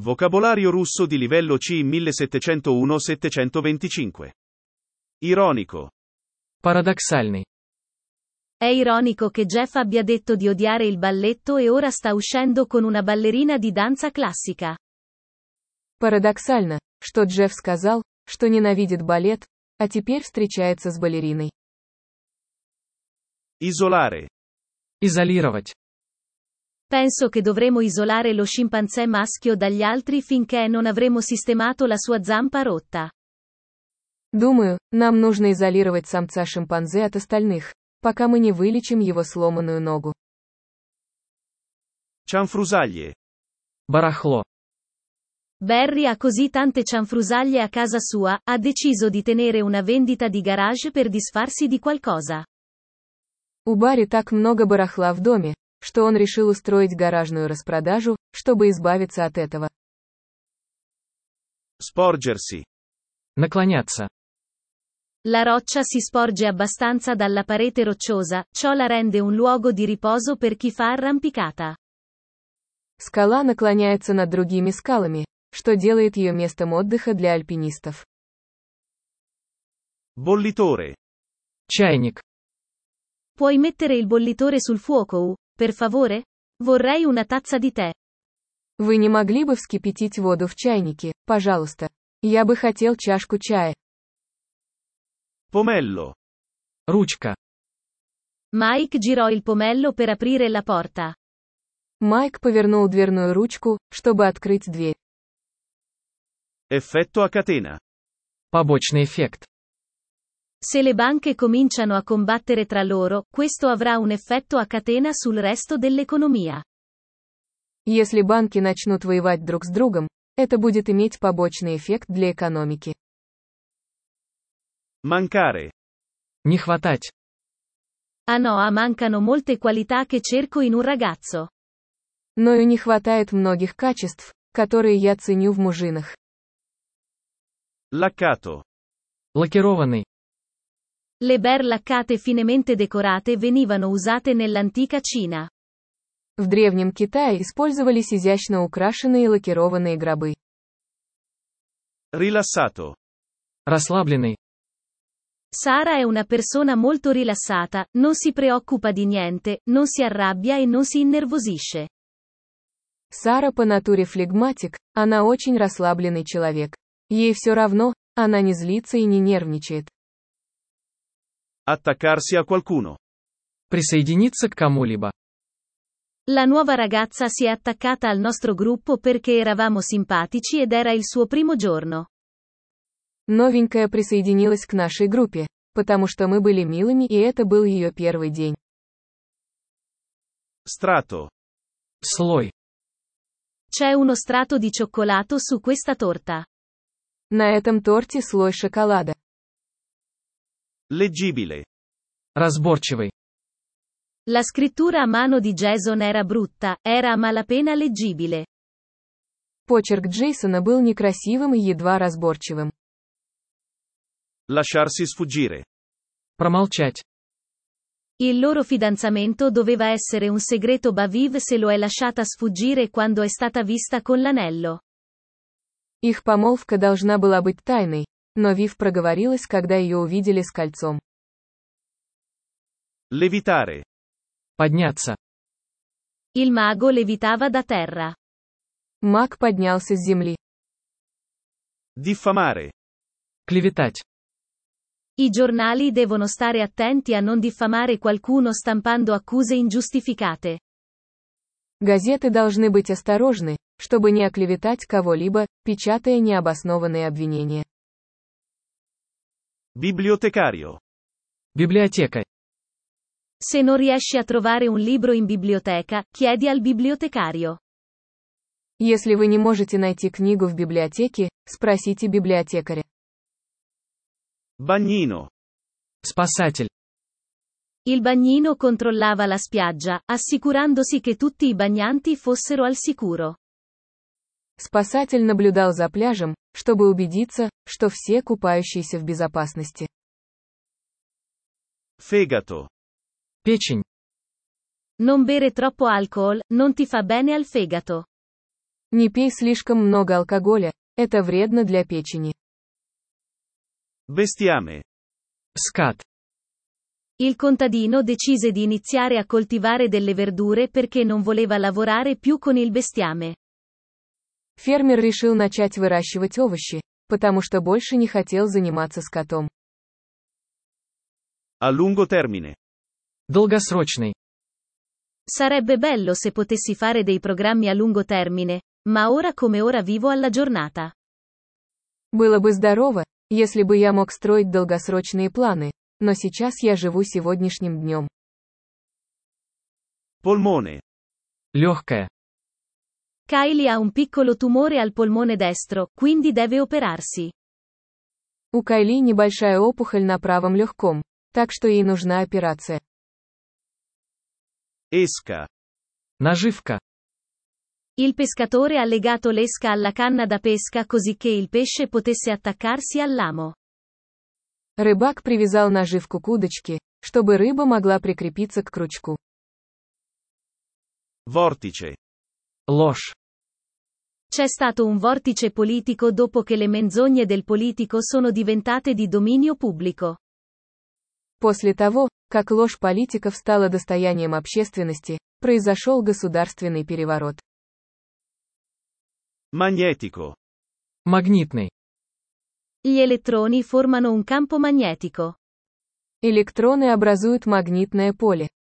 Vocabolario russo di livello C 1701-725. Ironico. Парадоксальный. È ironico che Jeff abbia detto di odiare il balletto e ora sta uscendo con una ballerina di danza classica. Парадоксально, что Джефф сказал, что ненавидит балет, а теперь встречается с балериной. Isolare. Изолировать. Penso che dovremo isolare lo scimpanzé maschio dagli altri finché non avremo sistemato la sua zampa rotta. Думаю, нам нужно изолировать самца шимпанзе от остальных, пока мы не вылечим его сломанную ногу. Cianfrusaglie. Барахло. Barry ha così tante cianfrusaglie a casa sua, ha deciso di tenere una vendita di garage per disfarsi di qualcosa. У Барри так много барахла в доме, что он решил устроить гаражную распродажу, чтобы избавиться от этого. Sporgersi. Наклоняться. La roccia si sporge abbastanza dalla parete rocciosa, ciò la rende un luogo di riposo per chi fa arrampicata. Скала наклоняется над другими скалами, что делает ее местом отдыха для альпинистов. Bollitore. Чайник. Puoi mettere il bollitore sul fuoco, per favore? Vorrei una tazza di tè. Вы не могли бы вскипятить воду в чайнике, пожалуйста? Я бы хотел чашку чая. Pomello. Ручка. Mike girò il pomello per aprire la porta. Майк повернул дверную ручку, чтобы открыть дверь. Effetto a catena. Побочный эффект. Se le banche cominciano a combattere tra loro, questo avrà un effetto a catena sul resto dell'economia. Если банки начнут воевать друг с другом, это будет иметь побочный эффект для экономики. Mancare. Не хватать. Ah no, mancano molte qualità che cerco in un ragazzo. Ною не хватает многих качеств, которые я ценю в мужчинах. Laccato. Лакированный. Le ber laccate finemente decorate venivano usate nell'antica Cina. В древнем Китае использовались изящно украшенные лакированные гробы. Rilassato. Расслабленный. Sara è una persona molto rilassata, non si preoccupa di niente, non si arrabbia e non si innervosisce. Сара по натуре флегматик, она очень расслабленный человек. Ей все равно, она не злится и не нервничает. Attaccarsi a qualcuno. Присоединиться к кому-либо. La nuova ragazza si è attaccata al nostro gruppo perché eravamo simpatici ed era il suo primo giorno. Новенькая присоединилась к нашей группе, потому что мы были милыми и это был ее первый день. Strato. Слой. C'è uno strato di cioccolato su questa torta. На этом торте слой шоколада. Leggibile. Разборчивый. La scrittura a mano di Jason era brutta, era a malapena leggibile. Почерк Джейсона был некрасивым и едва разборчивым. Lasciarsi sfuggire. Промолчать. Il loro fidanzamento doveva essere un segreto Baviv se lo è lasciata sfuggire quando è stata vista con l'anello. Их помолвка должна была быть тайной, но Вив проговорилась, когда ее увидели с кольцом. Levitare. Подняться. Il mago levitava da terra. Маг поднялся с земли. Diffamare. Клеветать. I giornali devono stare attenti a non diffamare qualcuno stampando accuse ingiustificate. Газеты должны быть осторожны, чтобы не оклеветать кого-либо, печатая необоснованные обвинения. Bibliotecario. Библиотека. Se non riesci a trovare un libro in biblioteca, chiedi al bibliotecario. Если вы не можете найти книгу в библиотеке, спросите библиотекаря. Bagnino. Спасатель. Il bagnino controllava la spiaggia, assicurandosi che tutti i bagnanti fossero al sicuro. Спасатель наблюдал за пляжем, чтобы убедиться, что все купающиеся в безопасности. Fegato. Печень. Non bere troppo alcol, non ti fa bene al fegato. Не пей слишком много алкоголя, это вредно для печени. Bestiame. Скат. Il contadino decise di iniziare a coltivare delle verdure perché non voleva lavorare più con il bestiame. Фермер решил начать выращивать овощи, потому что больше не хотел заниматься скотом. A lungo termine. Долгосрочный. Sarebbe bello se potessi fare dei programmi a lungo termine, ma ora come ora vivo alla giornata. Было бы здорово, если бы я мог строить долгосрочные планы, но сейчас я живу сегодняшним днем. Polmone. Легкое. Kylie ha un piccolo tumore al polmone destro, quindi deve operarsi. У Кайли небольшая опухоль на правом легком, так что ей нужна операция. Esca. Наживка. Il pescatore ha legato l'esca alla canna da pesca cosicché il pesce potesse attaccarsi all'amo. Рыбак привязал наживку к удочке, чтобы рыба могла прикрепиться к крючку. Vortice. Ложь. C'è stato un vortice politico dopo che le menzogne del politico sono diventate di dominio pubblico. После того, как ложь политиков стала достоянием общественности, произошел государственный переворот. Magnetico. Магнитный. Gli elettroni formano un campo magnetico. Электроны образуют магнитное поле.